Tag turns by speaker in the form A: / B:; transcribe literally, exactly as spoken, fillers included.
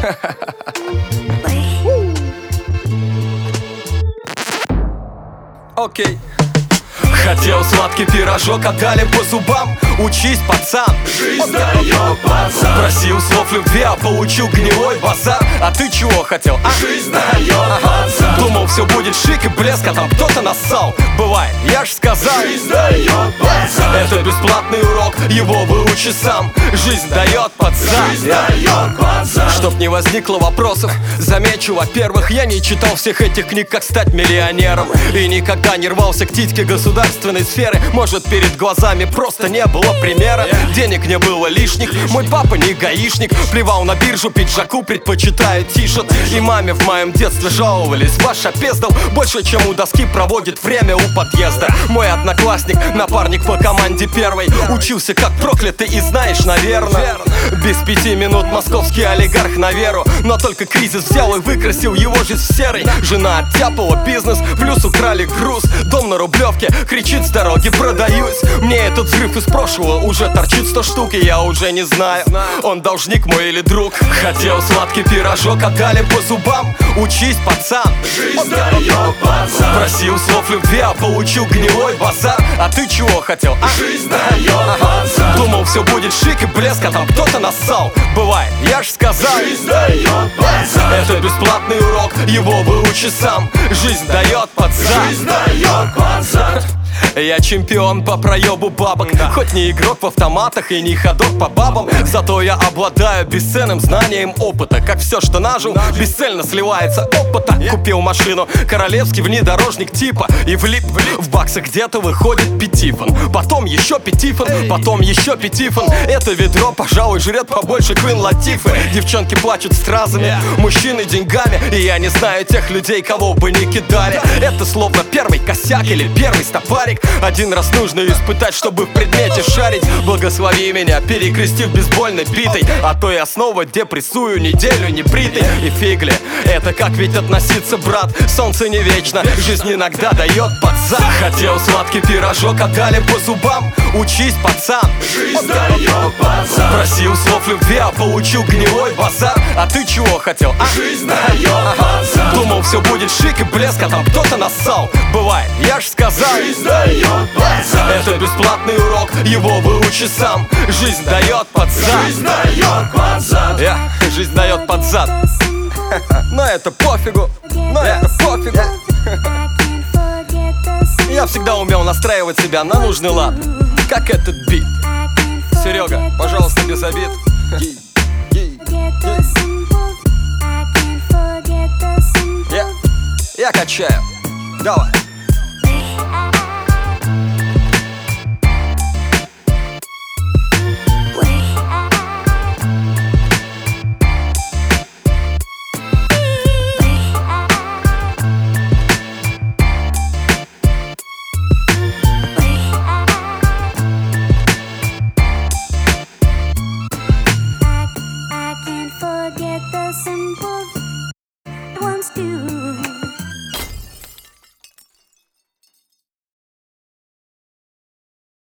A: Окей. Хотел сладкий пирожок, отдали по зубам. Учись, пацан,
B: жизнь дает, пацан.
A: Просил слов любви, а получил гнилой базар. А ты чего хотел, а?
B: Жизнь дает, пацан.
A: Думал, все будет шик и блеск, а там кто-то нассал. Бывает, я ж сказал.
B: Жизнь дает, пацан.
A: Это бесплатный урок, его выучи сам. Жизнь дает, пацан.
B: Жизнь дает, пацан.
A: Чтоб не возникло вопросов, замечу, во-первых, я не читал всех этих книг, как стать миллионером. И никогда не рвался к титьке государственной сферы. Может, перед глазами просто не было примера. Денег не было лишних, мой папа не гаишник. Плевал на биржу, пиджаку предпочитаю тишет. И маме в моем детстве жаловались: ваш опездал больше, чем у доски проводит время у подъезда. Мой одноклассник, напарник по команде первой, учился как проклятый и знаешь, наверное, без пяти минут московский олигарх на веру. Но только кризис взял и выкрасил его жизнь в серый. Жена оттяпала бизнес, плюс украли груз. Дом на Рублевке кричит с дороги: продаюсь. Мне этот взрыв из прошлого уже торчит сто штук, и я уже не знаю, он должник мой или друг. Хотел сладкий пирожок, отдали по зубам. Учись, пацан,
B: жизнь дает, пацан.
A: Просил слов любви, а получил гнилой базар. А ты чего хотел, а?
B: Жизнь дает, пацан.
A: Думал, все будет шик и блеск, а там кто-то нассал. Бывает, я ж сказал.
B: Жизнь дает, пацан.
A: Это бесплатный урок, его выучи сам. Жизнь дает, пацан.
B: Жизнь дает, пацан.
A: Я чемпион по проебу бабок, да. Хоть не игрок в автоматах и не ходок по бабам, зато я обладаю бесценным знанием опыта. Как все, что нажил, бесцельно сливается опыта. Купил машину, королевский внедорожник типа, и влип в баксы где-то выходит пятифон. Потом еще пятифон, потом еще пятифон. Это ведро, пожалуй, жрет побольше Квин Латифы. Девчонки плачут стразами, мужчины деньгами. И я не знаю тех людей, кого бы не кидали. Это словно первый косяк или первый стопарик. Один раз нужно испытать, чтобы в предмете шарить. Благослови меня, перекрестив бейсбольной битой, а то я снова депрессую неделю небритый. И фигли, это как ведь относиться, брат? Солнце не вечно, жизнь иногда дает пацан. Хотел сладкий пирожок, отдали по зубам. Учись, пацан,
B: жизнь дает, пацан.
A: Просил слов любви, а получил гнилой базар. А ты чего хотел, а?
B: Жизнь дает, пацан.
A: Думал, все будет шик и блеск, а там кто-то нассал. Бывает, я ж сказал.
B: Жизнь дает, пацан.
A: Это бесплатный урок, его выучи сам. Жизнь дает, пацан.
B: Жизнь дает, пацан.
A: Yeah, жизнь дает, пацан. Но это пофигу, но yeah. это пофигу. Yeah. Я всегда умел настраивать себя на нужный лад, как этот бит. Серега, пожалуйста, без обид. Yeah. Я качаю. Давай.